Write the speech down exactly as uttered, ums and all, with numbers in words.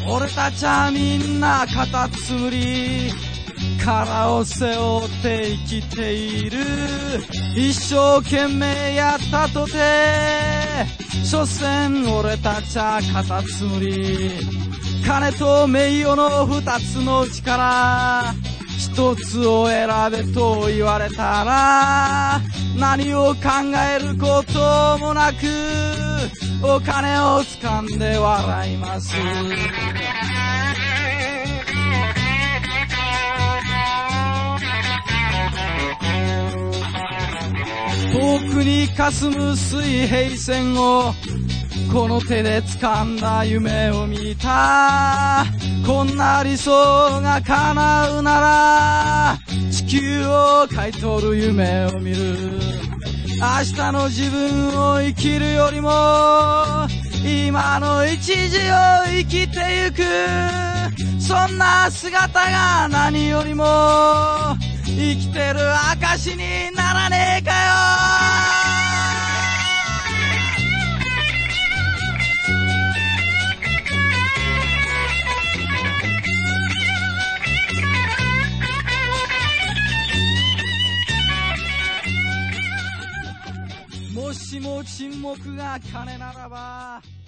俺たちはみんなカタツムリ殻を背負って生きている。一生懸命やったとて所詮俺たちはカタツムリ。金と名誉の二つのうちから一つを選べと言われたら何を考えることもなくお金を掴んで笑います。遠くに霞む水平線をこの手で掴んだ夢を見た。こんな理想が叶うなら地球を買い取る夢を見る。明日の自分を生きるよりも今の一時を生きてゆく。そんな姿が何よりも生きてる証にならねえかよ。もしも沈黙が金ならば